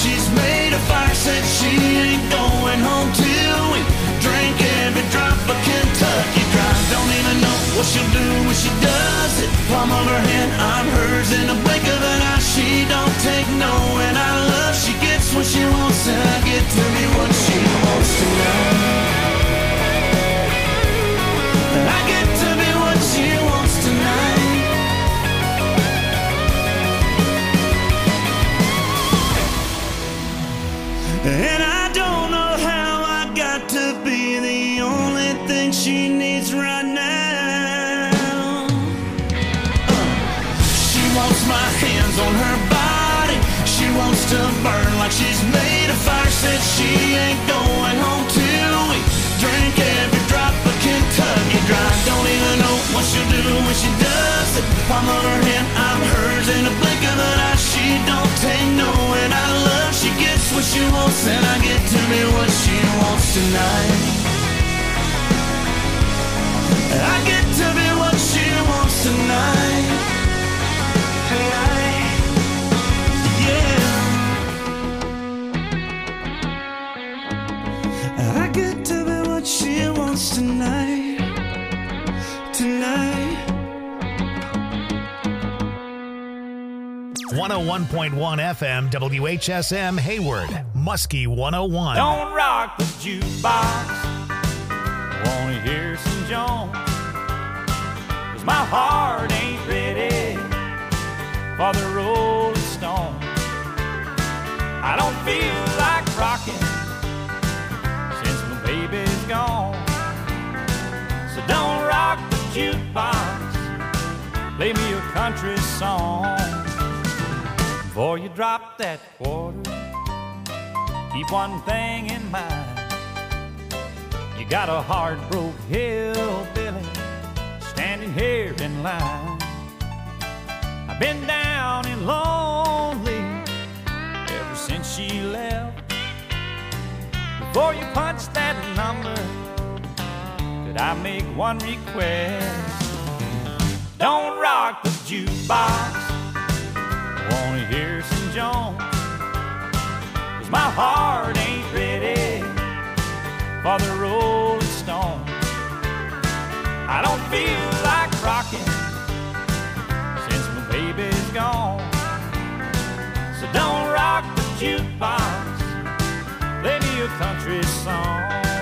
she's made a fire. Said she ain't going home till we drink every drop of Kentucky Dry. Don't even know what she'll do when she does it. Palm of her hand, I'm hers in a blink of an eye. She don't take no, and I love she gets what she wants, and I get to be what she wants tonight. I get to be what she wants tonight. And I don't know how I got to be the only thing she needs right now. She wants my hands on her body. She wants to burn like she's made of fire. Said she ain't going home till we drink every drop of Kentucky Dry. Don't even know what she'll do when she does it. Palm of her hand, I'm hers in a blink of an eye. She don't take no, and I love she gets what she wants, and I get to be what she wants tonight. I get to be what she wants tonight. Yeah. I get to be what she wants tonight. Tonight. 101.1 FM WHSM Hayward, Muskie 101. Don't rock the jukebox, wanna hear some Jones, 'cause my heart ain't ready for the Rolling Stones. I don't feel like rocking since my baby's gone. So don't rock the jukebox, play me a country song. Before you drop that quarter, keep one thing in mind. You got a heart-broke hillbilly standing here in line. I've been down and lonely ever since she left. Before you punch that number, could I make one request? Don't rock the jukebox, wanna hear some Jones, 'cause my heart ain't ready for the Rolling Stones. I don't feel like rocking since my baby's gone. So don't rock the jukebox, play me a country song.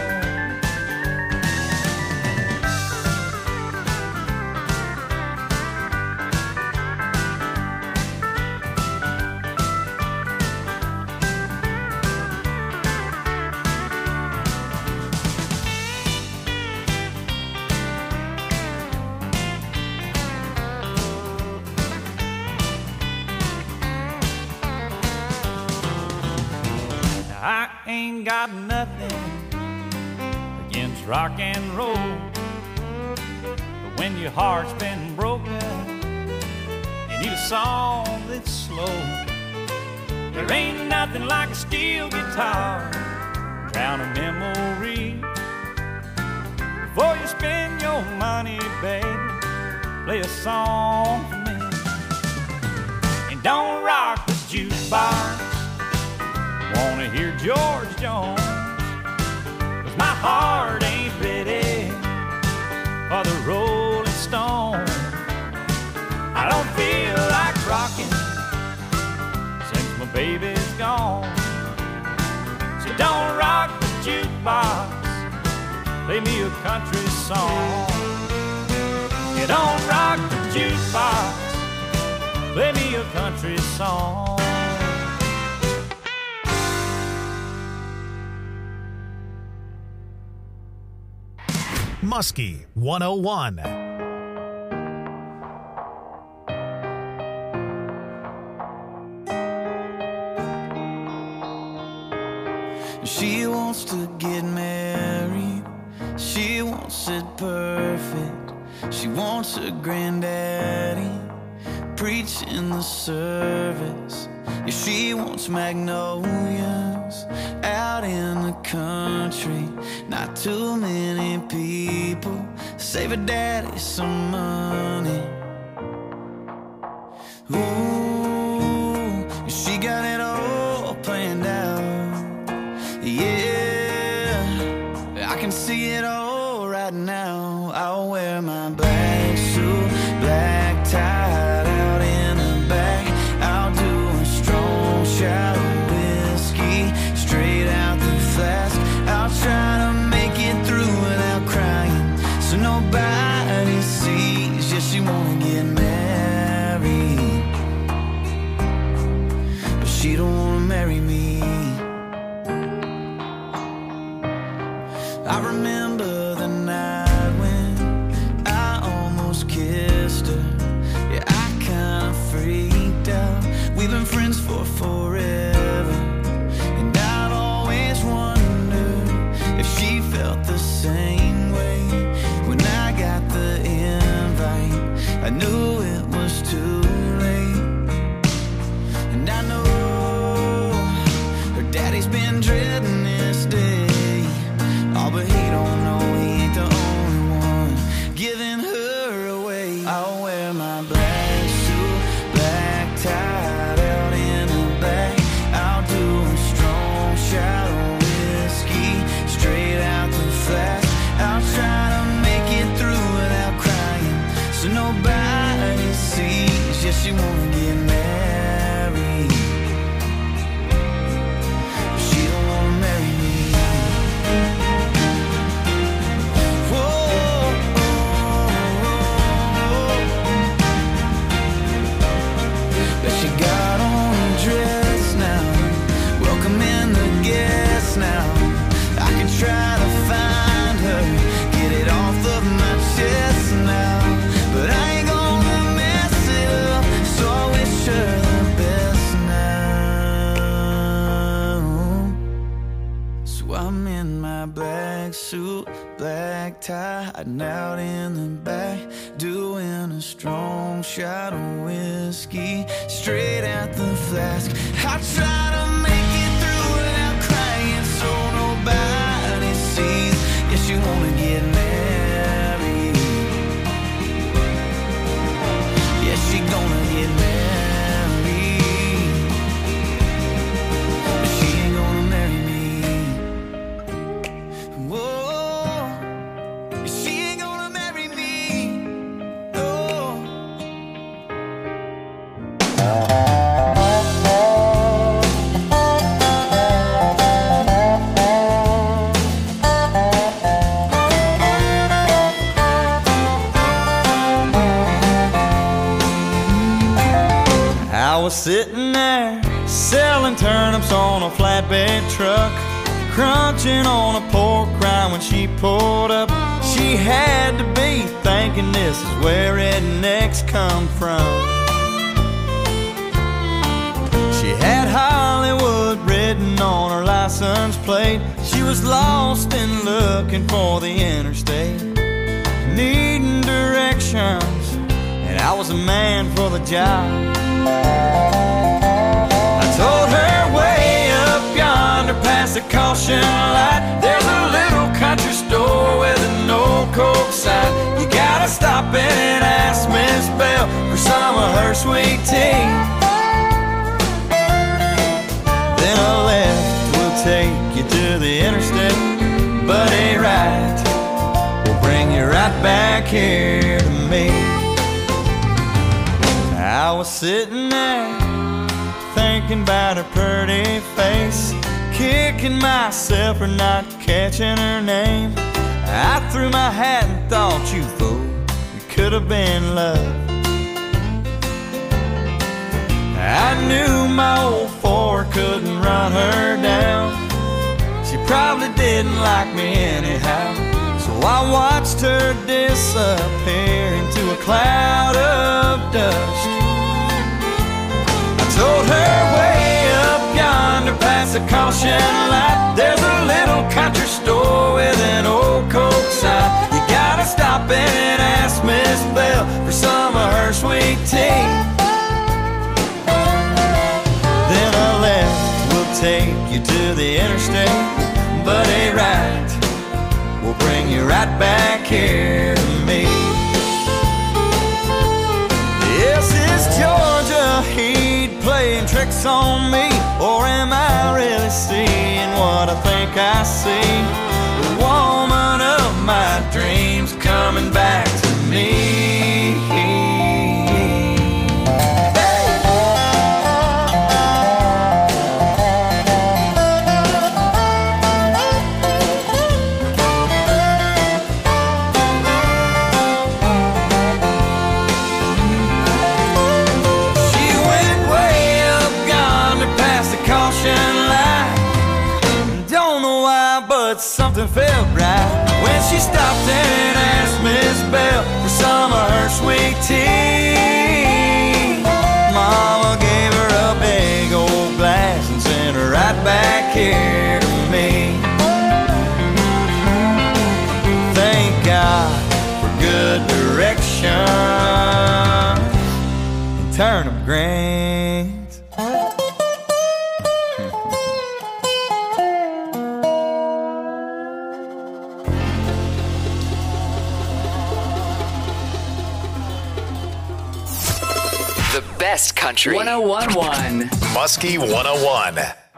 I ain't got nothing against rock and roll, but when your heart's been broken, you need a song that's slow. There ain't nothing like a steel guitar, drown a memory. Before you spend your money, baby, play a song for me. And don't rock the jukebox, wanna hear George Jones, 'cause my heart ain't ready for the Rolling Stone. I don't feel like rocking since my baby's gone. So don't rock the jukebox, play me a country song. You don't rock the jukebox, play me a country song. Muskie 101. She wants to get married, she wants it perfect. She wants her granddaddy preaching the service. Yeah, she wants magnolias out in the country. Not too many people save her daddy some money. Ooh, she got it all planned knew it was too late. And I know her daddy's been dreading this day. Oh, but he don't know he ain't the only one giving her away. I'll wear my black suit, black tie out in the back. I'll do a strong shot of whiskey straight out the flask. I'll try to make it through without crying, so nobody sees. Yes, she wanna get married, but she don't wanna marry me. Whoa, but she got on a dress now, welcoming the guests now. I can try to find her, get it off of my chest now, but I ain't gonna mess it up, so I wish her the best now. So I'm in my black suit, black tie, hiding out in the back, doing a strong shot of whiskey straight out the flask. I try to make it through without crying, so nobody sees. Yes, you wanna get married. Yes, she gonna get married, but she ain't gonna marry me. Whoa, she ain't gonna marry me. No. I was sitting there selling turnips on a flatbed truck, crunching on a pork rind when she pulled up. She had to be thinking this is where rednecks come from. She had Hollywood written on her license plate. She was lost and looking for the interstate, needing directions, and I was a man for the job. I told her way up yonder past the caution light, there's a little country store with an old Coke sign. You gotta stop in and ask Miss Bell for some of her sweet tea. Then a left will take you to the interstate, but a right will bring you right back here to me. I was sitting there thinking about her pretty face, kicking myself for not catching her name. I threw my hat and thought, you fool, it could have been love. I knew my old Ford couldn't run her down. She probably didn't like me anyhow, so I watched her disappear into a cloud of dust. I told her way up yonder past the caution light, there's a little country store with an old Coke sign. You gotta stop in and ask Miss Bell for some of her sweet tea. Then a left will take you to the interstate, but a right will bring you right back here to me. Yes, it's Georgia heat playing tricks on me, or am I really seeing what I think I see? The woman of my dreams coming back to me. Something felt right when she stopped and asked Miss Bell for some of her sweet tea. Mama gave her a big old glass and sent her right back here to me. Thank God for good direction. turnip greens. The best country. 101.1 Muskie 101.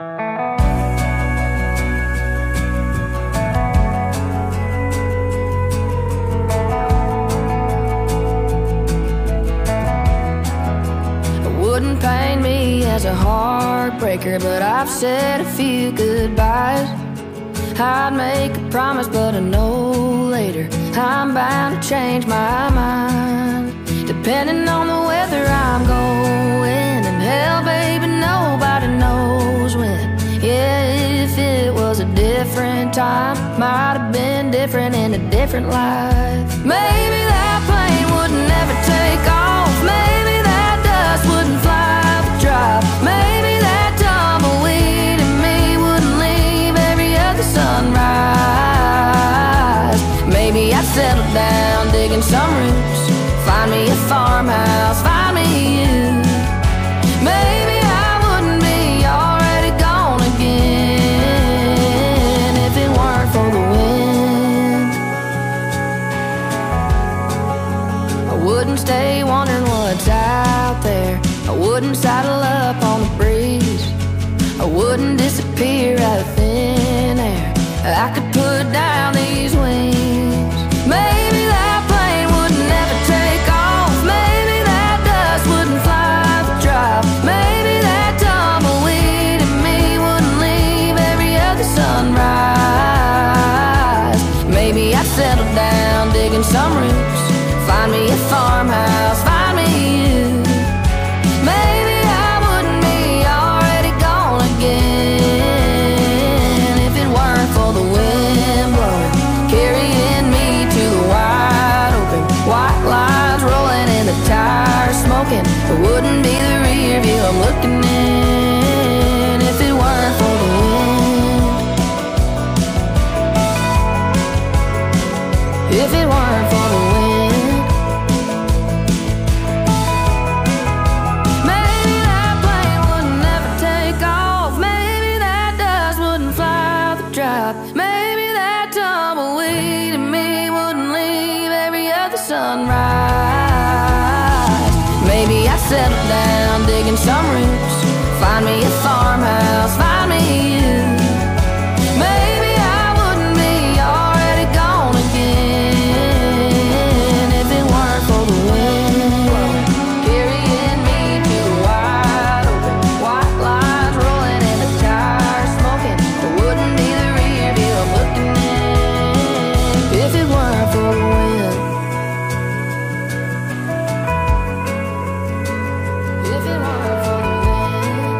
Wouldn't paint me as a heartbreaker, but I've said a few goodbyes. I'd make a promise, but I know later I'm bound to change my mind. Depending on the weather I'm going, and hell, baby, nobody knows when. Yeah, if it was a different time, might have been different in a different life. Maybe that plane would never take off. Maybe that dust wouldn't fly the drop. Maybe that tumbleweed in me wouldn't leave every other sunrise. Maybe I'd settle down digging some roots, find me a farmhouse, find me you. Maybe I wouldn't be already gone again if it weren't for the wind. I wouldn't stay wondering what's out there. I wouldn't saddle up on the breeze. I wouldn't disappear out of thin air. I could put down these wings. Maybe that plane would never take off. Maybe that dust wouldn't fly the drop. Maybe that tumbleweed in me wouldn't leave every other sunrise. Maybe I'd settle down digging some roots, find me a farmhouse, find me you. Maybe I wouldn't be already gone again if it weren't for the wind blowing, carrying me to the wide open. White lines rolling and the tires smoking. It wouldn't be the rear view I'm looking in if it weren't for the wind. If it weren't for the wind. Maybe that plane would never take off. Maybe that dust wouldn't fly the drop. Maybe that tumbleweed in me wouldn't leave every other sunrise. Maybe I'd settle down digging some roots, find me a farmhouse, find me you. Maybe I wouldn't be already gone again if it weren't for the wind carrying me to the wide open. White lines rolling and the tires smoking. It wouldn't be the rear view I'm looking in if it weren't for the wind. If it weren't for the wind.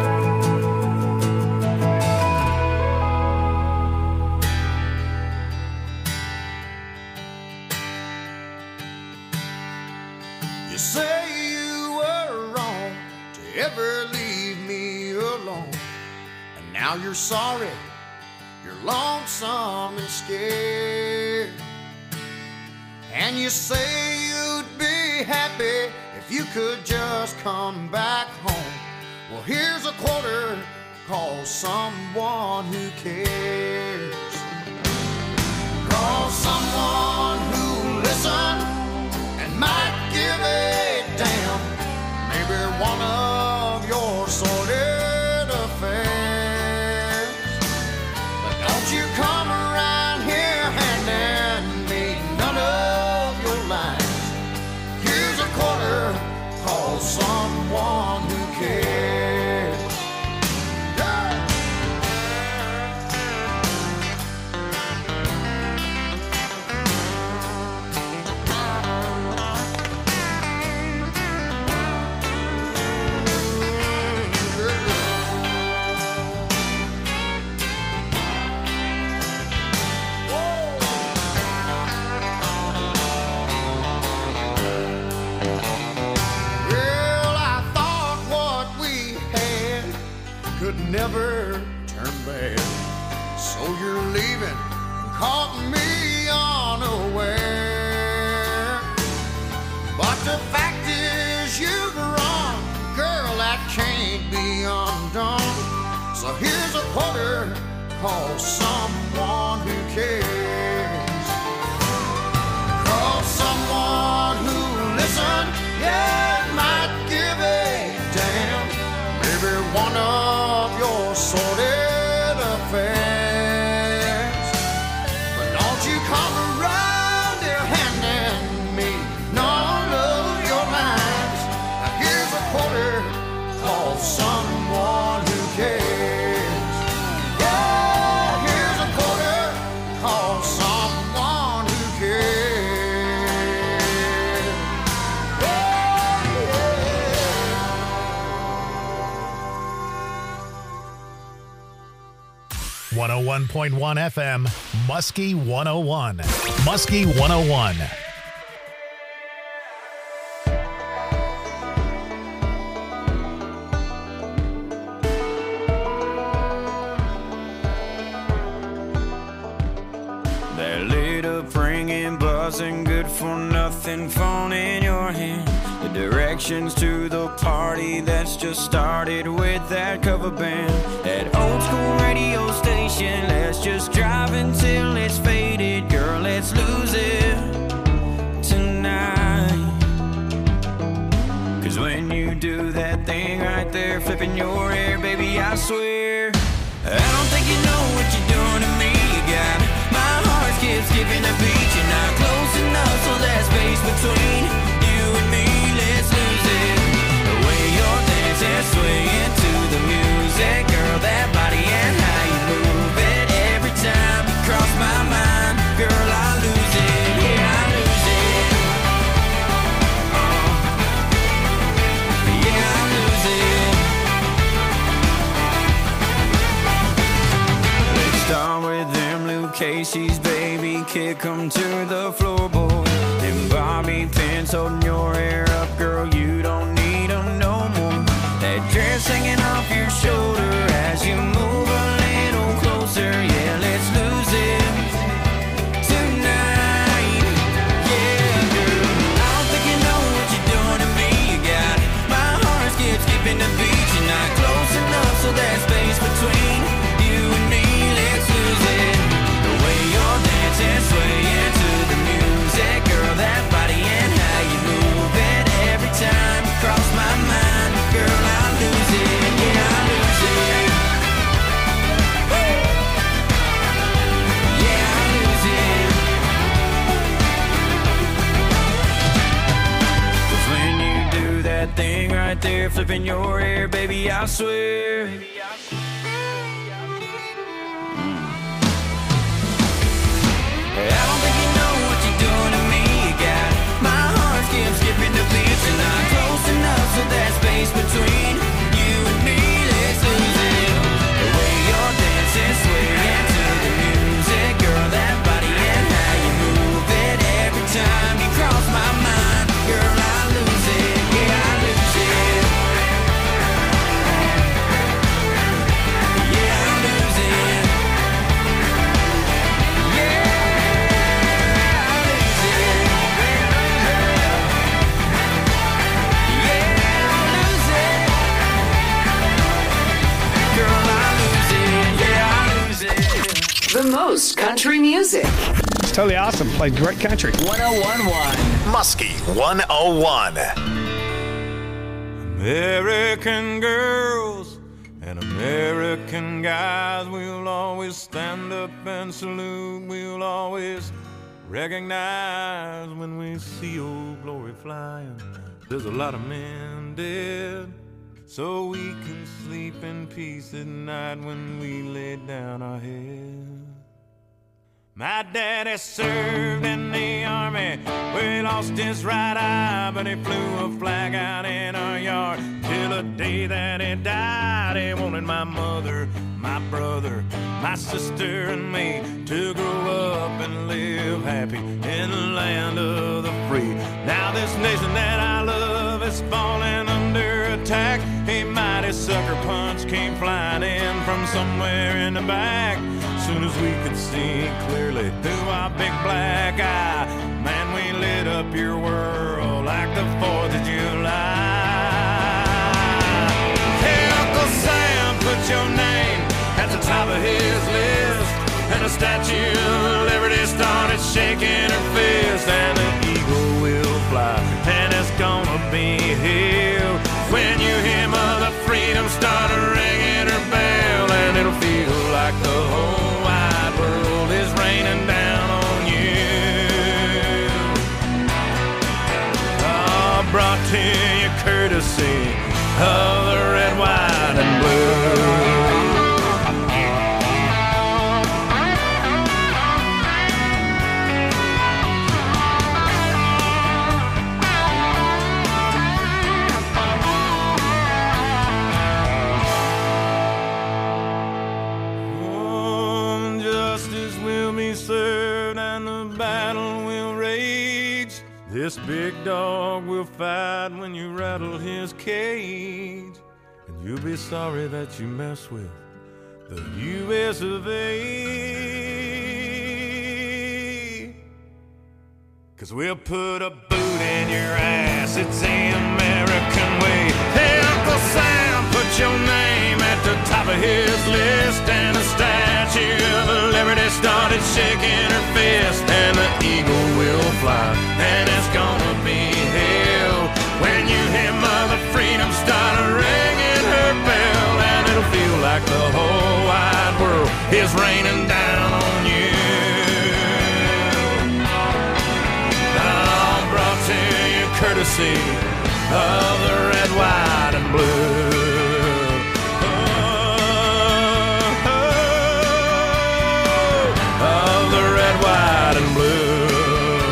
You say you were wrong to ever leave me alone, and now you're sorry, you're lonesome and scared. And you say you'd be happy if you could just come back home. Well, here's a quarter, call someone who cares. Call someone who'll listen and might give a damn. Maybe one of your sordid affairs. But don't you come around here handing me none of your lines. Here's a quarter, call someone who cares. Yeah. Never turn bad. So you're leaving and caught me unaware. But the fact is you've run So here's a quarter, call someone who cares. Call someone who listen, yeah, might give a damn. Maybe one of your sordid affairs. But don't you come around here handing me none of your lines. Now here's a quarter, call someone who cares. Yeah, here's a quarter, call someone who cares. Yeah, yeah. 101.1 FM, Muskie 101. Muskie 101. That lit up ringing, buzzing, good for nothing phone in your hand. The directions to the party that's just started with that cover band. That old school radio station, let's just drive until it's faded. Girl, let's lose it tonight. Cause when you do that thing right there, flipping your hair, baby, I swear I don't think you know what you're doing to me. You got my heart skipping a beat. You're not close enough, so that space between you and me, let's lose it. The way you're dancing, swaying to the music, girl, that body and how you move it. Every time you cross my mind, girl, I lose it. Yeah, I lose it. Yeah, I lose it. Let's start with them Luke Casey's, baby, kick 'em to the floorboard. Them bobby pins holding your hair up, girl, you don't need 'em no more. That dress hanging off your shoulder as you move a little closer. Yeah, let's lose it tonight. Yeah, girl, I don't think you know what you're doing to me. You got my heart skipping the beat. You're not close enough, so that space between you and me, let's lose it. The way you're dancing, swaying to the music, girl, that body and how you move it. Every time you cross my mind, girl, I lose it. Yeah, I lose it. Woo! Yeah, I lose it. 'Cause when you do that thing right there, flipping your hair, baby, I swear. I don't think you know what you're doing to me. You got my heart skipping the beat. You're not close enough, so that space between you and me, let's lose it. The way you're dancing, swaying to the music, girl, that body and how you move it. Every time you cross my mind, girl, I lose it. Yeah, I lose it. Yeah, I lose it. The most country music. It's totally awesome. Played great country. 101.1. Muskie 101. American girls and American guys, we'll always stand up and salute. We'll always recognize when we see old glory flying. There's a lot of men dead, so we can sleep in peace at night when we lay down our head. My daddy served in the army, where he lost his right eye, but he flew a flag out in our yard till the day that he died. He wanted my mother, my brother, my sister and me to grow up and live happy in the land of the free. Now this nation that I love is falling under attack. A mighty sucker punch came flying in from somewhere in the back. Soon as we could see clearly through our big black eye, man, we lit up your world like the 4th of July. Hey, Uncle Sam, put your name Statue of Liberty started shaking her fist, and the eagle will fly, and it's gonna be hell when you hear Mother Freedom start ringing her bell, and it'll feel like the whole wide world is raining down on you. Oh, brought to you courtesy of the red, white, and blue. Served and the battle will rage. This big dog will fight when you rattle his cage, and you'll be sorry that you mess with the U.S. of A. 'Cause we'll put a boot in your ass, it's the American way. Hey, Uncle Sam, put your name at the top of his list, and the Statue of Liberty started shaking her fist, and the eagle will fly, and it's gonna be hell when you hear Mother Freedom start ringing her bell, and it'll feel like the whole wide world is raining down on you. I'm brought to you courtesy of the red, white, and blue. White and blue,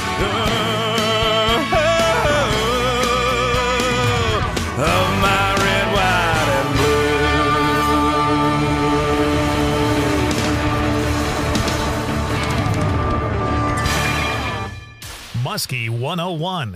of my red, white, and blue. Muskie 101.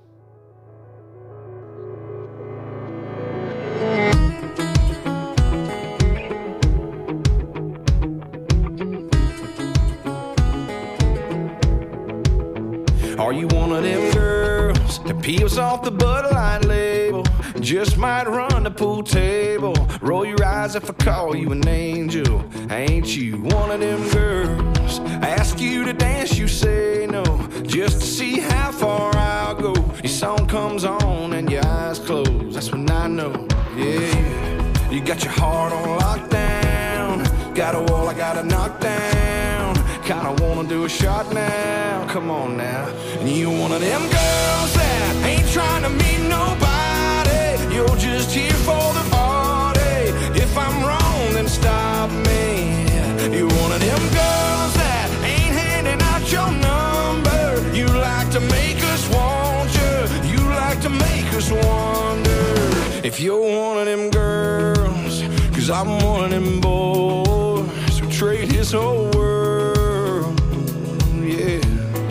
Are you one of them girls that peels off the Bud Light label? Just might run the pool table. Roll your eyes if I call you an angel. Ain't you one of them girls? Ask you to dance, you say no, just to see how far I'll go. Your song comes on and your eyes close, that's when I know, yeah. You got your heart on lockdown, got a wall I gotta knock down. Kinda wanna do a shot now, come on now. And you one of them girls that ain't trying to meet nobody, you're just here for the party. If I'm wrong, then stop me. You're one of them girls that ain't handing out your number. You like to make us want you, you like to make us wonder if you're one of them girls. 'Cause I'm one of them boys who trade his whole world, yeah,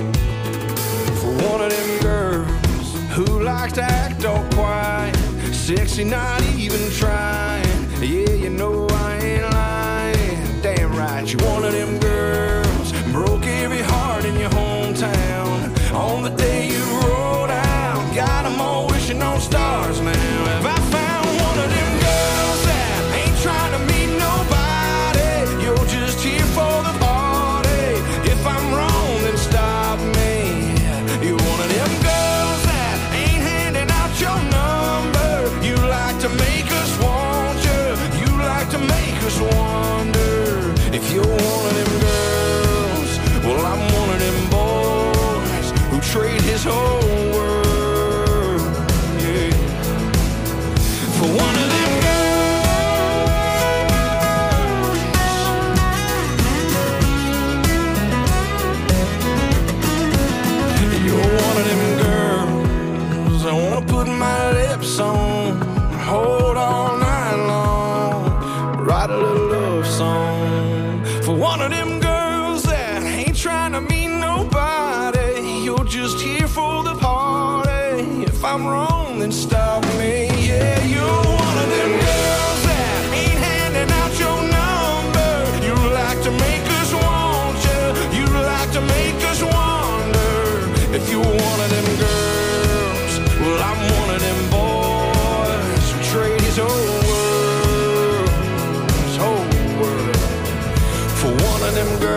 for one of them girls who like to act all quiet, sexy, not even trying. Yeah, you know I ain't lying. Damn right, you're one of them girls broke every heart in your hometown on the day you rolled out. Got them all wishing on stars now. Have I found one of them girls that ain't trying to meet nobody? You're just here for the party. If I'm wrong, then stop me. You're one of them girls that ain't handing out your number. You like to make us want you, you like to make us wonder if you're one of them girls. Well, I'm one of them boys who trade his whole world, yeah, for one of them girls. You're one of them girls I wanna put my lips on, hold all night long, write a little love song for one of them girls that ain't trying to meet nobody. You're just here for the party. If I'm wrong, then stop me. Yeah, you're one of them girls that ain't handing out your number. You like to make us want you, you like to make us wonder if you're one of them girls. Well, I'm one of them boys who trade his whole world for one of them girls.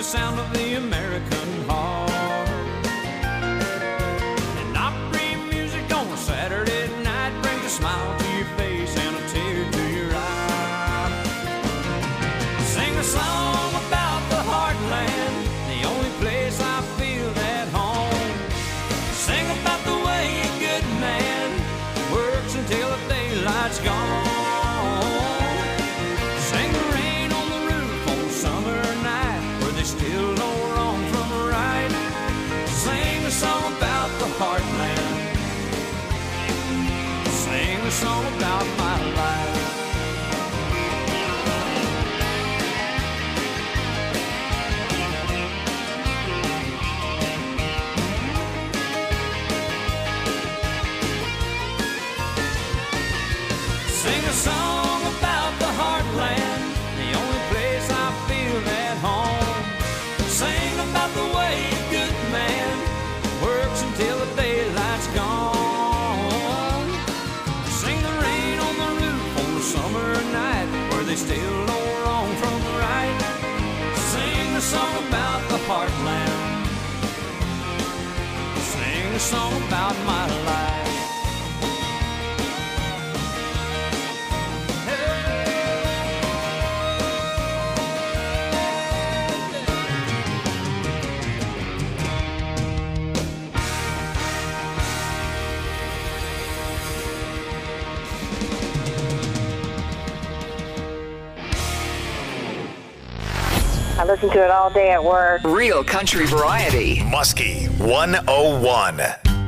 sound of the American heart. And Opry music on a Saturday night brings a smile to your face and a tear to your eye. Sing a song about the heartland, the only place I feel at home. Sing about the way a good man works until the daylight's gone. Sing the rain on the roof on a summer night where they still know wrong from right. Sing a song about the heartland. Sing a song about my life. Sing a song about the heartland, the only place I feel at home. Sing about the way a good man works until the daylight's gone. Sing the rain on the roof on a summer night where they still know wrong from right. Sing a song about the heartland. Sing a song about my life. I listen to it all day at work. Real country variety. Muskie 101.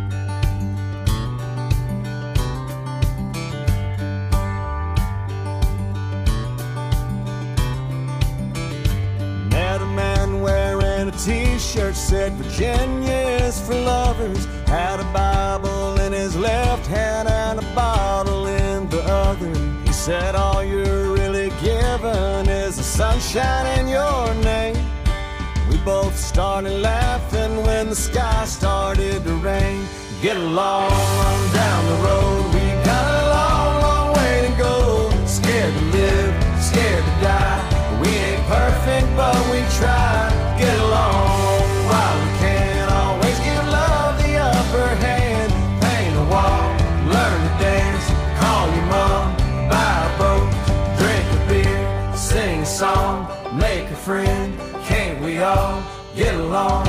Met a man wearing a t-shirt said Virginia is for lovers. Had a Bible in his left hand and a bottle in the other. He said all you're really given is the sunshine in your name. We both started laughing when the sky started to rain. Get along on down the road. We got a long, long way to go. Scared to live, scared to die. We ain't perfect, but we try. Get along while we can. Always give love the upper hand. Paint a wall, learn to dance. Call your mom, buy a boat, drink a beer, sing a song, make a friend. Can't we all get along?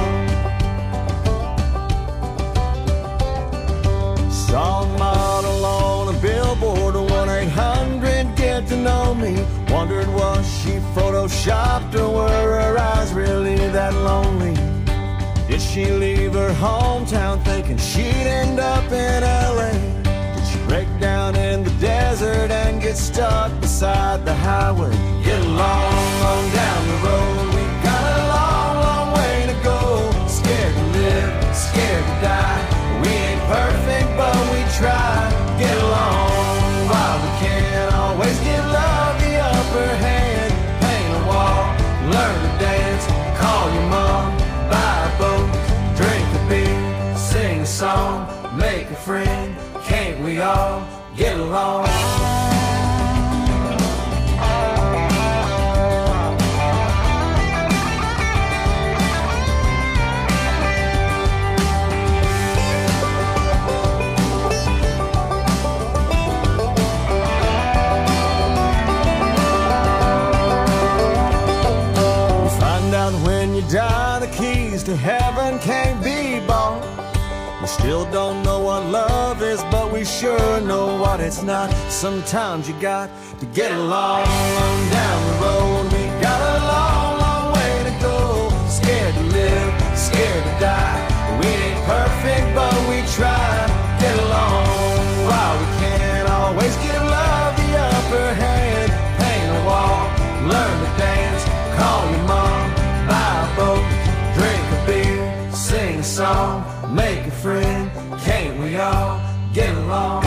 Saw a model on a billboard, 1-800 get to know me. Wondered was she photoshopped or were her eyes really that lonely? Did she leave her hometown thinking she'd end up in LA? Did she break down in the desert and get stuck beside the highway? Get along on down the road. We got a long, long way to go. Scared to live, scared to die. We ain't perfect, but we try. Get along while we can. Always give love the upper hand. Paint a wall, learn to dance. Call your mom, buy a boat, drink a beer, sing a song, make a friend. Can't we all get along? When you die, the keys to heaven can't be bought. We still don't know what love is, but we sure know what it's not. Sometimes you got to get along on down the road. We got a long, long way to go. Scared to live, scared to die. We ain't perfect, but we try. Get along while we can. Always give love the upper hand. Paint a wall, learn to dance. Call your mom, buy a boat, drink a beer, sing a song, make a friend. Can't we all get along?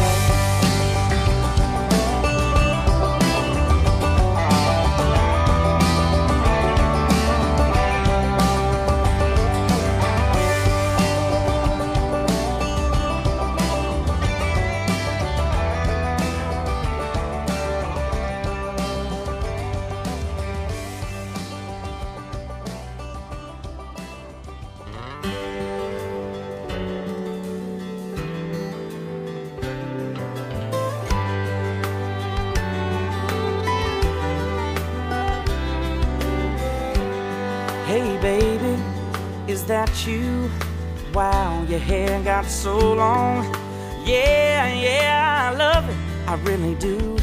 Hey baby, is that you? Wow, your hair got so long. Yeah, I love it, I really do.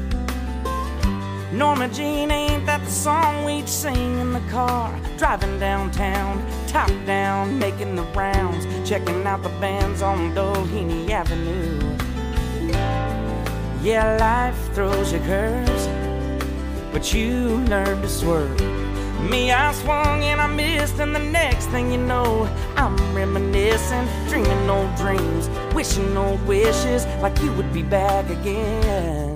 Norma Jean, ain't that the song we'd sing in the car? Driving downtown, top down, making the rounds, checking out the bands on Doheny Avenue. Yeah, life throws you curves, but you learn to swerve. Me, I swung and I missed, and the next thing you know, I'm reminiscing, dreaming old dreams, wishing old wishes, like you would be back again.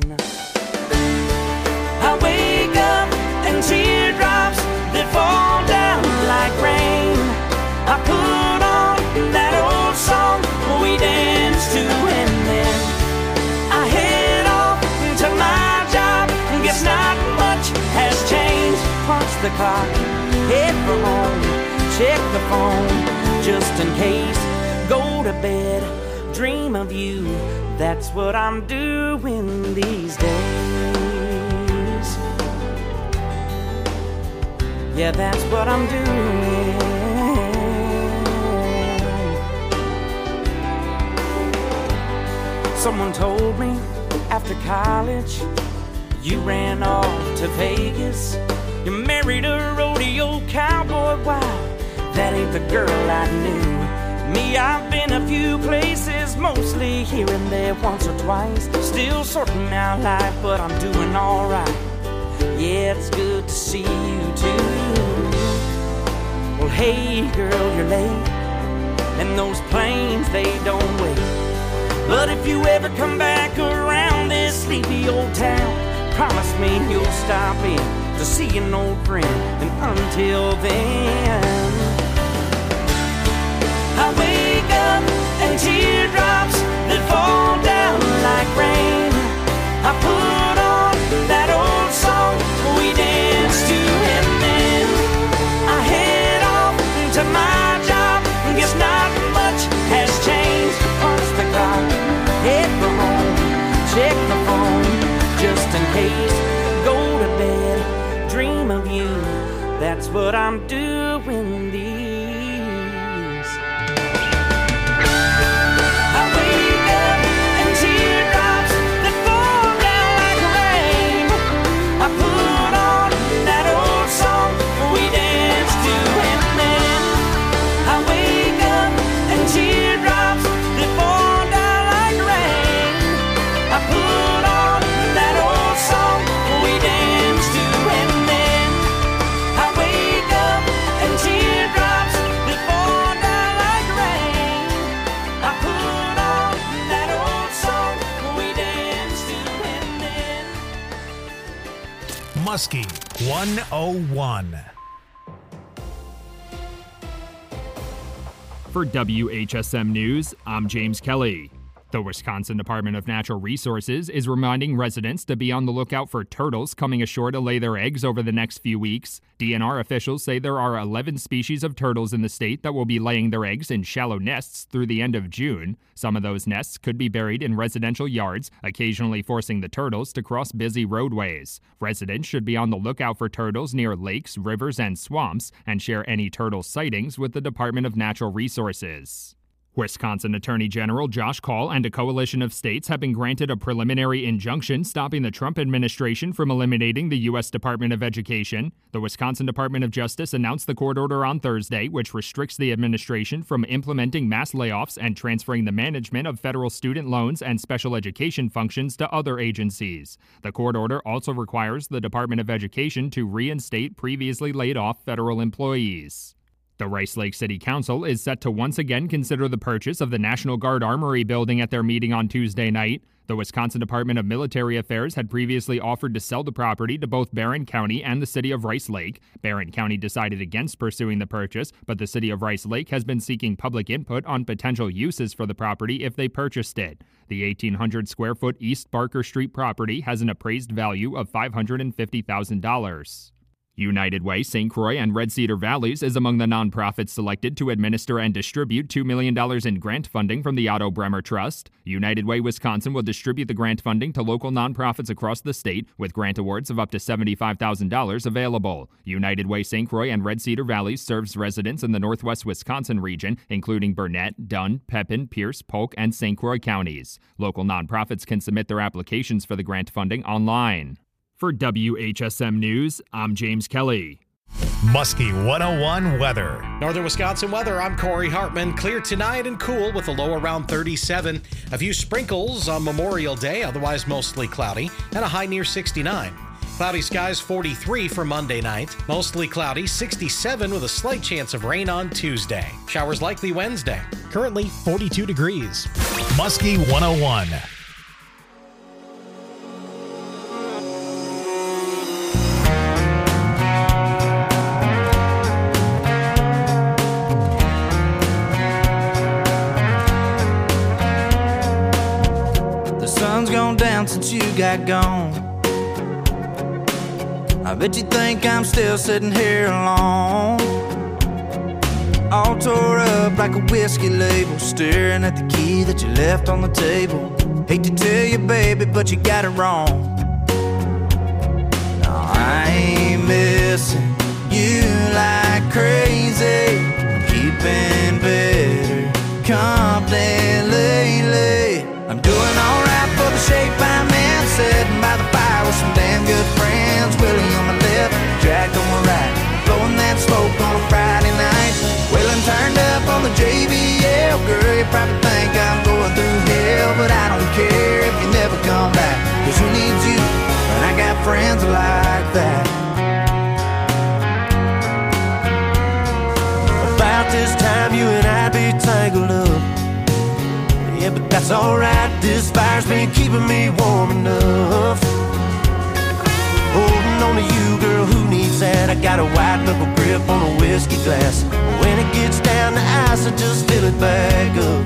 I wake up and teardrops that fall down like rain. I put on that old song we danced to, and then I head off to my job. Guess not much has changed. Punch the clock, head for home, check the phone, just in case. Go to bed, dream of you. That's what I'm doing these days. Yeah, that's what I'm doing. Someone told me after college you ran off to Vegas. You married a rodeo cowboy. Wow, that ain't the girl I knew. Me, I've been a few places, mostly here and there, once or twice. Still sorting out life, but I'm doing alright. Yeah, it's good to see you too. Well, hey girl, you're late, and those planes, they don't wait. But if you ever come back around this sleepy old town, promise me you'll stop in to see an old friend. And until then, I wake up and teardrops that fall down like rain. I put on that old song we danced to, and then I head off to my job. Guess not much has changed. Punch the clock, head for home, check the phone, just in case. Go to bed, dream of you. That's what I'm doing these. I wake up and teardrops that fall down like rain. I put on that old song we danced to, and then I wake up and teardrops that fall down like rain. I put on that old song we danced to, and then I wake up and teardrops that fall down like rain. I put on that old song we danced to, and then Muskie 101. For WHSM News, I'm James Kelly. The Wisconsin Department of Natural Resources is reminding residents to be on the lookout for turtles coming ashore to lay their eggs over the next few weeks. DNR officials say there are 11 species of turtles in the state that will be laying their eggs in shallow nests through the end of June. Some of those nests could be buried in residential yards, occasionally forcing the turtles to cross busy roadways. Residents should be on the lookout for turtles near lakes, rivers, and swamps, and share any turtle sightings with the Department of Natural Resources. Wisconsin Attorney General Josh Kaul and a coalition of states have been granted a preliminary injunction stopping the Trump administration from eliminating the U.S. Department of Education. The Wisconsin Department of Justice announced the court order on Thursday, which restricts the administration from implementing mass layoffs and transferring the management of federal student loans and special education functions to other agencies. The court order also requires the Department of Education to reinstate previously laid off federal employees. The Rice Lake City Council is set to once again consider the purchase of the National Guard Armory building at their meeting on Tuesday night. The Wisconsin Department of Military Affairs had previously offered to sell the property to both Barron County and the city of Rice Lake. Barron County decided against pursuing the purchase, but the city of Rice Lake has been seeking public input on potential uses for the property if they purchased it. The 1,800-square-foot East Barker Street property has an appraised value of $550,000. United Way, St. Croix, and Red Cedar Valleys is among the nonprofits selected to administer and distribute $2 million in grant funding from the Otto Bremer Trust. United Way, Wisconsin will distribute the grant funding to local nonprofits across the state, with grant awards of up to $75,000 available. United Way, St. Croix, and Red Cedar Valleys serves residents in the northwest Wisconsin region, including Burnett, Dunn, Pepin, Pierce, Polk, and St. Croix counties. Local nonprofits can submit their applications for the grant funding online. For WHSM News, I'm James Kelly. Muskie 101 weather. Northern Wisconsin weather, I'm Corey Hartman. Clear tonight and cool with a low around 37. A few sprinkles on Memorial Day, otherwise mostly cloudy, and a high near 69. Cloudy skies 43 for Monday night. Mostly cloudy, 67 with a slight chance of rain on Tuesday. Showers likely Wednesday. Currently 42 degrees. Muskie 101. Sun's gone down since you got gone. I bet you think I'm still sitting here alone, all tore up like a whiskey label, staring at the key that you left on the table. Hate to tell you, baby, but you got it wrong. No, I ain't missing you like crazy. I'm keeping better company lately. I'm doing alright for the shape I'm in, sitting by the fire with some damn good friends. Willie on my left, Jack on my right, blowing that smoke on a Friday night. Wheeling turned up on the JBL. Girl, you probably think I'm going through hell, but I don't care if you never come back, 'cause who needs you when I got friends like that? About this time you and I'd be tangled up. Yeah, but that's alright, this fire's been keeping me warm enough. Holding on to you, girl, who needs that? I got a white knuckle grip on a whiskey glass. When it gets down to ice, I just fill it back up.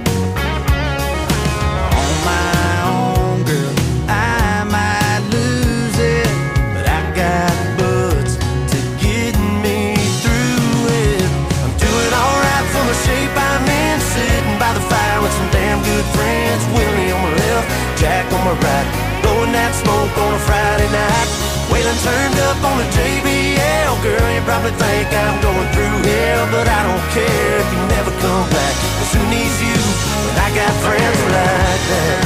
On my own, girl, I might lose it, but I got buds to get me through it. I'm doing alright for the shape I'm in, sitting by the fire with some damn good friends. Willie on my left, Jack on my right, blowing that smoke on a Friday night. Waylon turned up on the JBL. Girl, you probably think I'm going through hell, but I don't care if you never come back, 'cause who needs you when I got friends like that?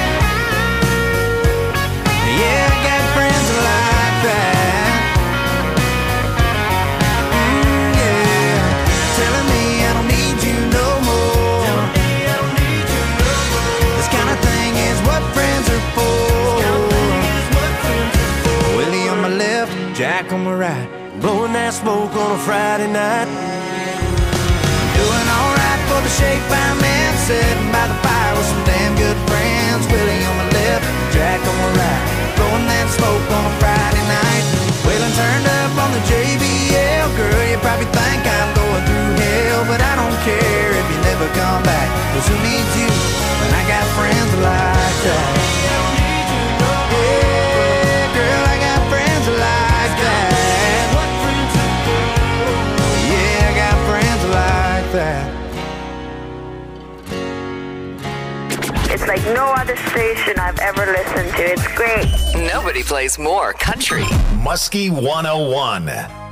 Yeah, I got friends like that. Yeah, telling me I don't need you no more. This kind of thing is what friends are for. Willie on my left, Jack on my right, blowing that smoke on a Friday night. Doing alright for the shape I'm in, sitting by the fire with some damn good friends. Willie on my left, Jack on my right, blowing that smoke on a Friday night. Waylon turned up on the JBL. Girl, you probably think I'm going through hell, but I don't care if you never come back, 'cause who needs you when I got friends like that? Yeah, girl, I got friends like that. Yeah, I got friends like that. It's like no other station I've ever listened to. It's great. Nobody plays more country. Muskie 101.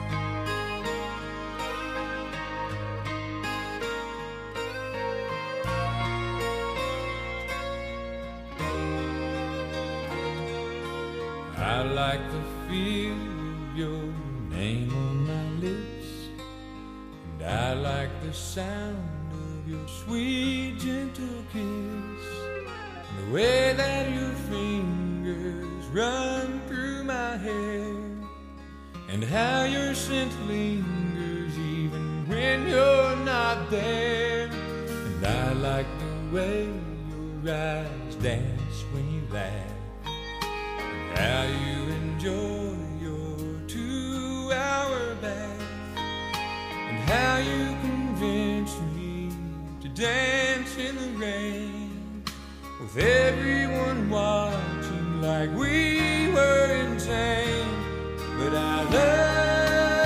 I like the feel of your name on my lips, and I like the sound of your sweet, gentle kiss, and the way that your fingers run through my hair, and how your scent lingers even when you're not there. And I like the way your eyes dance when you laugh, how you enjoy your 2-hour bath, and how you convince me to dance in the rain, with everyone watching like we were insane. But I love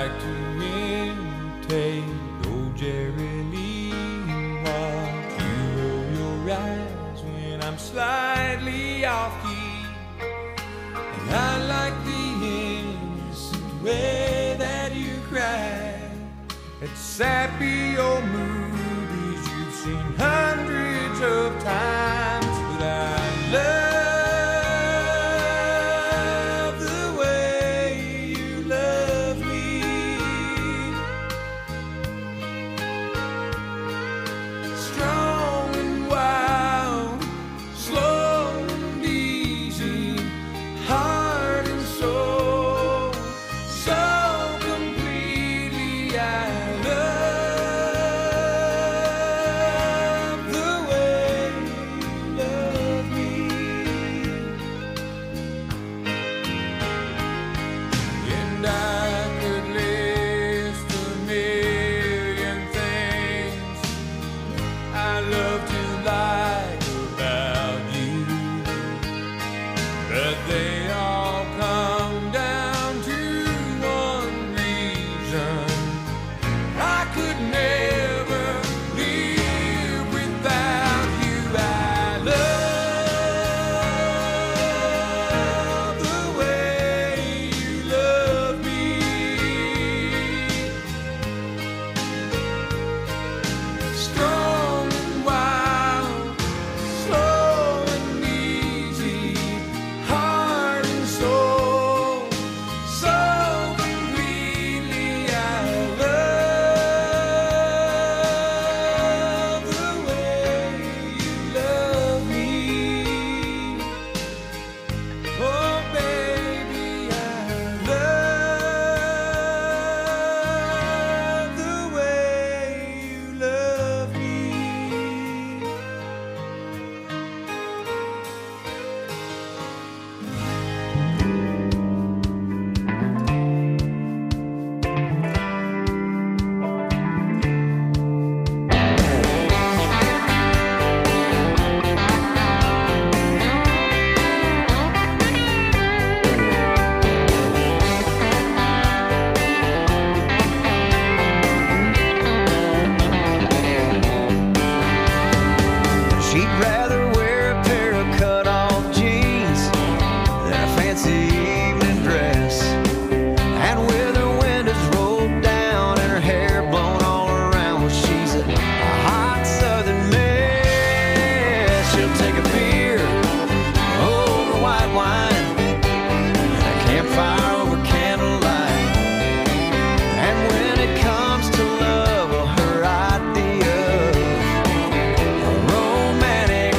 like to imitate old Jerry Lee. Watch you roll your eyes when I'm slightly off key. And I like the innocent way that you cry at sappy old movies you've seen hundreds of times. But I love the way you love me. Strong and wild, slow and easy, heart and soul, so completely I love the way you love me. And I could list a million things I love to like about you, but they all come down to one reason: I could never live without you. I love the way you love me. Strong and wild, slow and easy, heart and soul, so completely I love the way you love me. Oh baby, I love the way you love me. She'd rather wear a pair of cut-off jeans than a fancy evening dress. And with her windows rolled down and her hair blown all around, well, she's a hot southern mess. She'll take a beer over white wine and a campfire over candlelight. And when it comes to love, well, her idea of romantic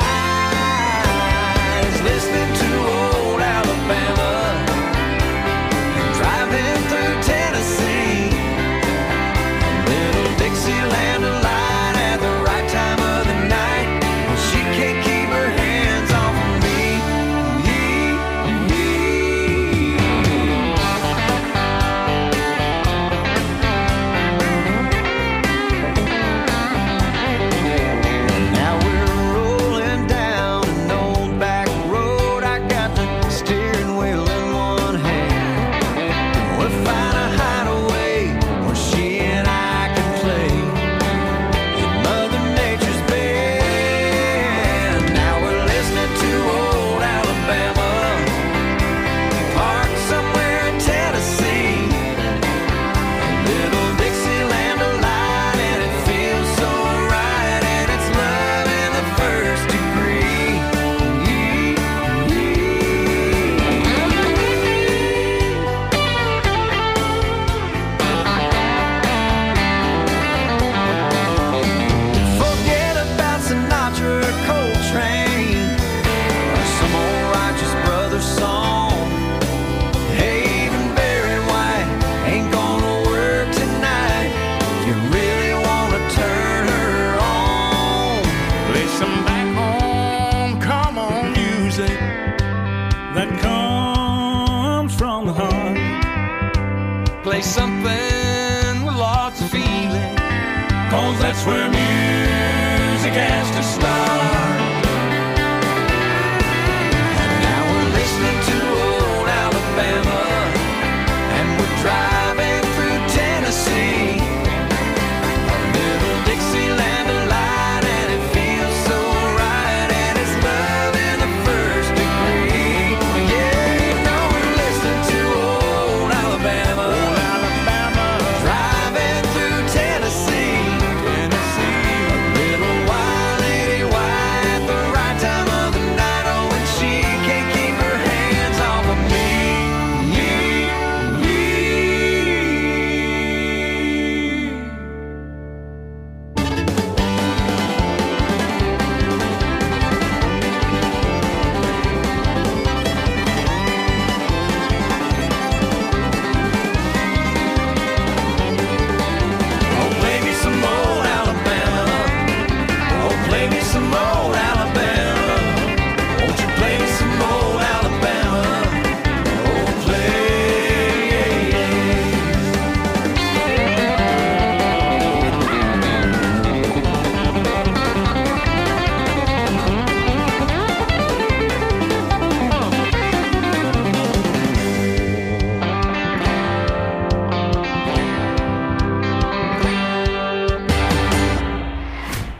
night is listening to old Alabama and driving through Tennessee. Little Dixieland delight at the right time of the night. Well, she can't keep her hands off of me. Now we're rolling down an old back road. I got the steering wheel in one hand. We'll find a hideaway where she and I can play in Mother Nature's bed. Now we're listening to old Alabama, parked somewhere in Tennessee. Little Dixieland delight, and it feels so right, and it's love in the first degree. Forget about Sinatra or Coltrane or some old Righteous Brothers song. Hey, even Barry White ain't gonna work tonight. If you really wanna turn her on, Play some back home, come on music that comes from the heart. Play something with lots of feeling, 'Cause that's where music has to start. now we're listening to old Alabama, and we're driving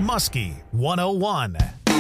Muskie 101.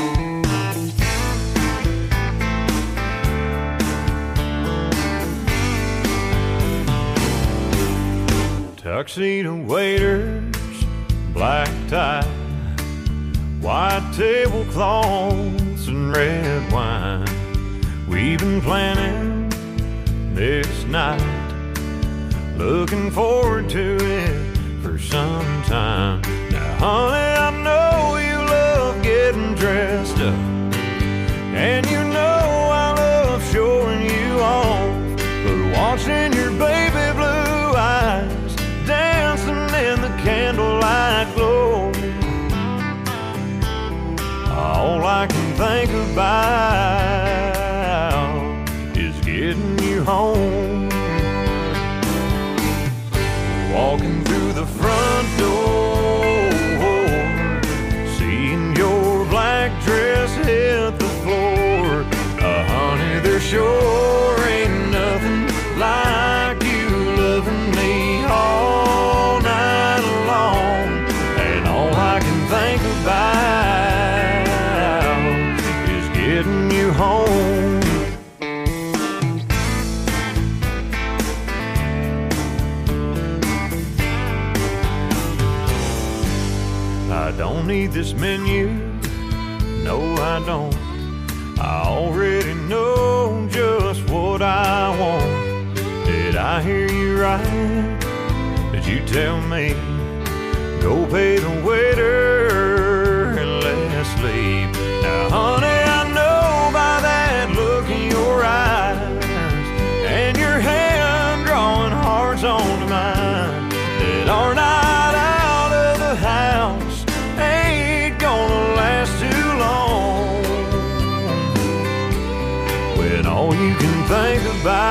Tuxedo waiters, black tie, white tablecloths and red wine. We've been planning this night, looking forward to it for some time. Now, honey, I know you love getting dressed up, and you know I love showing you off, but watching your baby blue eyes dancing in the candlelight glow, all I can think about is getting you home. Walking through the front door, seeing your black dress hit the floor. Honey, there sure ain't nothing like you loving me all night long. And all I can think about is getting you home. I don't need this menu, no I don't. I already know just what I want. Did I hear you right? Did you tell me, go pay the waiter and let's leave? Now honey, I know by that look in your eyes and your hand drawing hearts onto mine, that our night out of the house ain't gonna last too long, when all you can think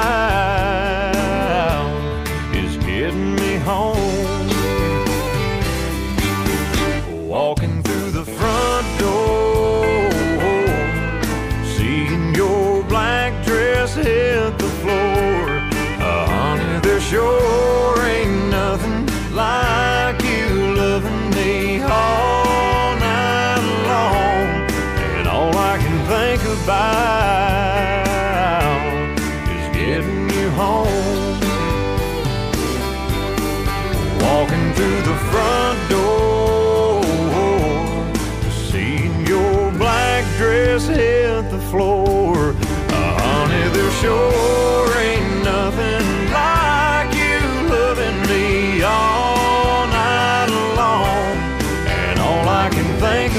about is getting me home. Walking through the front door, seeing your black dress hit the floor. Honey, there sure ain't nothing like you loving me all night long. And all I can think about is getting you home. Walking through the front door, seeing your black dress hit the floor. Honey, there sure ain't nothing like you loving me all night long. And all I can think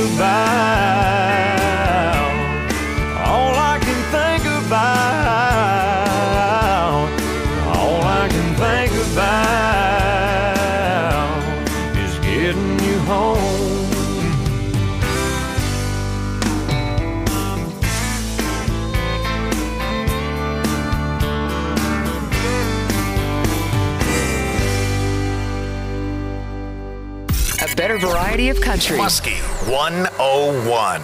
about, all I can think about, all I can think about is getting you home. A better variety of country. Muskie 101.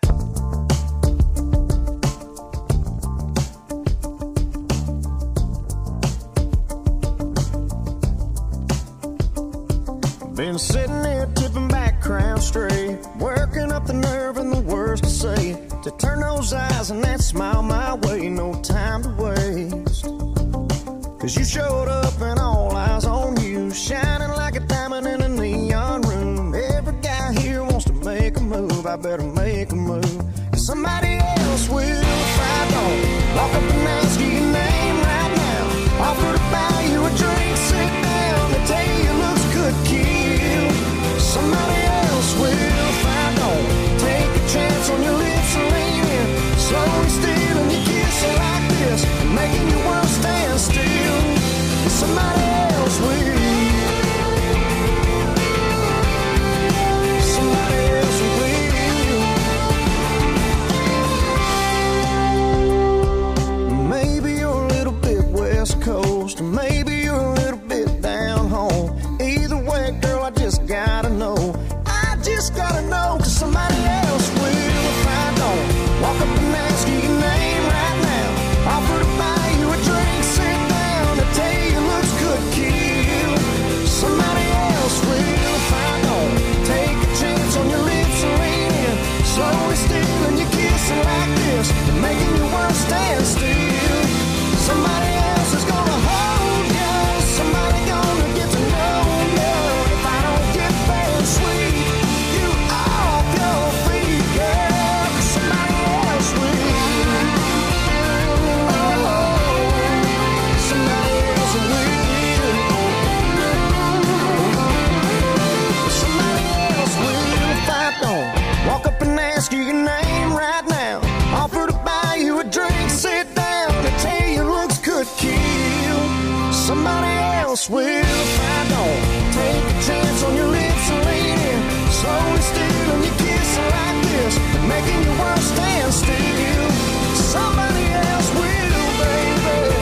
Been sitting there tipping back, crown straight, working up the nerve and the words to say, to turn those eyes and that smile my way. No time to waste, 'cause you showed up and all eyes on you, shining like a diamond in a neon room. Every guy here wants to make a move. I better make a move, 'cause somebody else will if I don't. Walk up and ask you your name right now, offer to buy you a drink, sit down, they tell you your looks could kill. Somebody else will if I don't. Take a chance on your lips and lean in, slowly stealing your kiss like this, making your world stand still. Somebody else will. Somebody else will. Maybe you're a little bit West Coast, maybe you're a little bit down home. Either way, girl, I just gotta know. I just gotta know, 'cause somebody else will if I don't. Walk up and ask you your name right now, offer to buy you a drink, sit down, to tell you your looks could kill. Somebody else will if I don't. Take a chance on your lips and else will if I don't take a chance on your lips, lady. Slowly stealing your kiss like this, making your world stand still. Somebody else will, baby.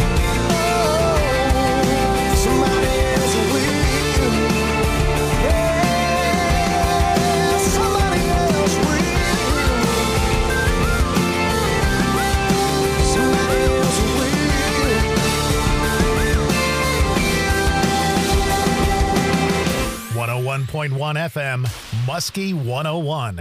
Oh, somebody else will. Yeah, somebody else will. Somebody else will. 101.1 FM, Muskie 101.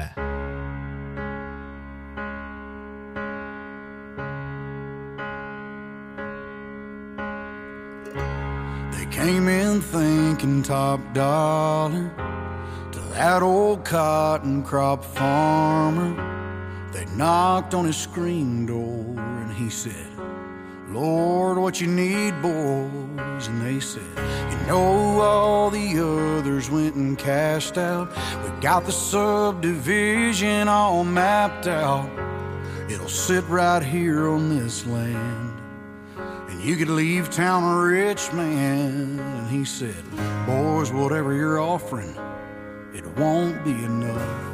Came in thinking top dollar to that old cotton crop farmer. They knocked on his screen door and he said, Lord, what you need, boys? And they said, you know, all the others went and cashed out. We got the subdivision all mapped out. It'll sit right here on this land. You could leave town a rich man. And he said, boys, whatever you're offering, it won't be enough.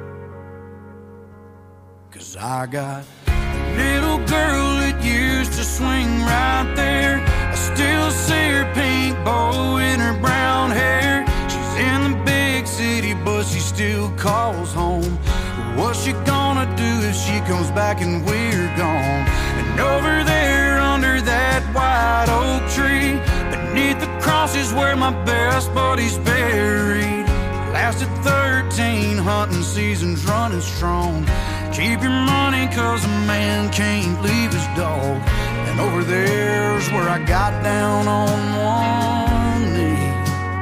'Cause I got a little girl that used to swing right there. I still see her pink bow in her brown hair. She's in the big city, but she still calls home. What's she gonna do if she comes back and we're gone? And over there under that white oak tree, beneath the cross is where my best buddy's buried. Lasted 13 hunting seasons running strong. Keep your money 'cause a man can't leave his dog. And over there's where I got down on one knee.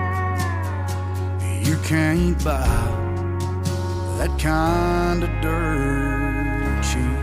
You can't buy that kind of dirt cheap.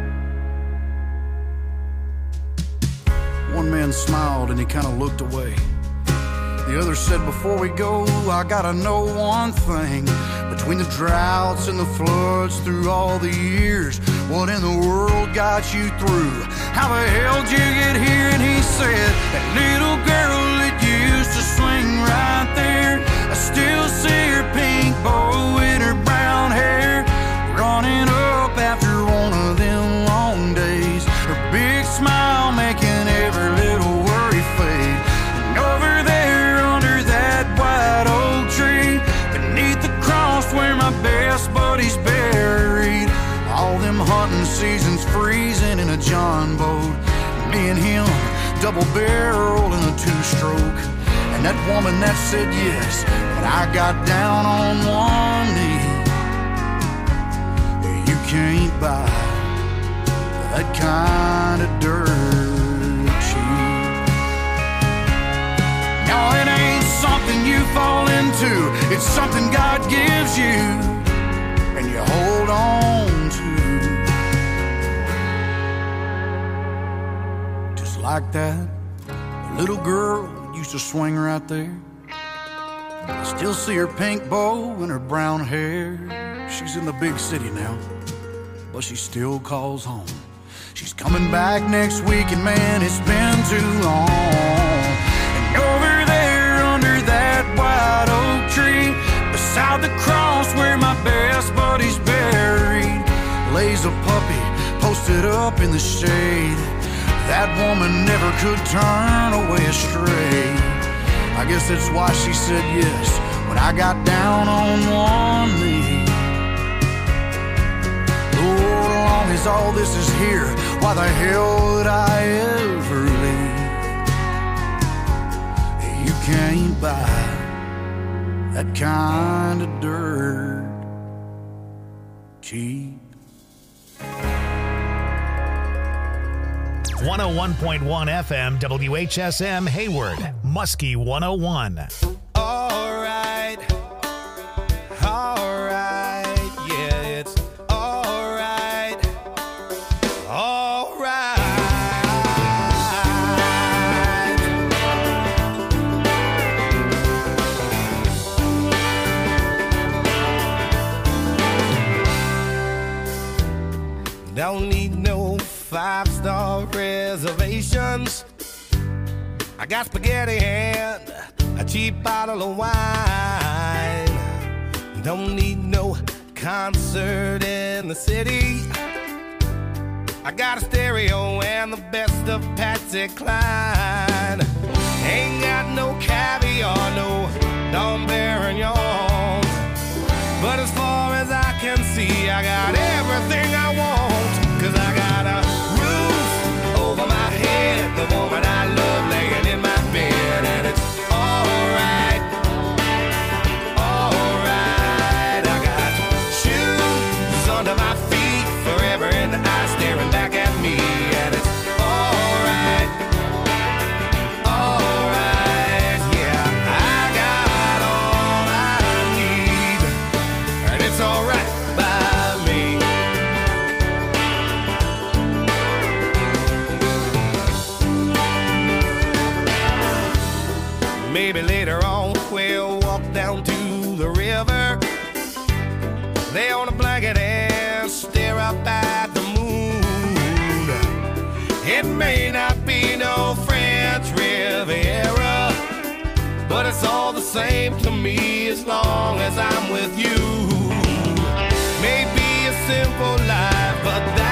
One man smiled and he kind of looked away. The other said, before we go, I gotta know one thing. Between the droughts and the floods through all the years, what in the world got you through? How the hell did you get here? And he said, that little girl that used to swing right there, I still see her pink bow in her brown hair, running up after one of them long days. Her big smile making every little worry fade. And over there under that white oak tree, beneath the cross where my best buddy's buried, all them hunting seasons freezing in a John boat. Me and him, double barrel in a two-stroke. And that woman that said yes, but I got down on one knee. You can't buy that kind of dirt cheap. No, it ain't something you fall into. It's something God gives you and you hold on to. Just like that little girl used to swing right there. I still see her pink bow and her brown hair. She's in the big city now, but she still calls home. She's coming back next week, and man, it's been too long. And over there under that white oak tree, beside the cross where my best buddy's buried, lays a puppy posted up in the shade. That woman never could turn away astray. I guess that's why she said yes when I got down on one knee. Lord, as long as all this is here, why the hell would I ever leave? You can't buy that kind of dirt cheap. 101.1 FM WHSM Hayward, Muskie 101. All right, yeah, it's all right. Don't need no 5-star reservations. I got spaghetti and a cheap bottle of wine. Don't need no concert in the city. I got a stereo and the best of Patsy Cline. Ain't got no caviar, no Dom Perignon. But as far as I can see, I got everything I want. 'Cause I got a roof over my head, the woman I love laying in my bed, and it's alright, alright. I got shoes under my feet, forever in the eye staring back at me, and it's alright, alright. Yeah, I got all I need, and it's alright by me. Maybe later on we'll walk down to the river, lay on a blanket and stare up at the moon. It may not be no French Riviera, but it's all the same to me as long as I'm with you. Maybe a simple life, but that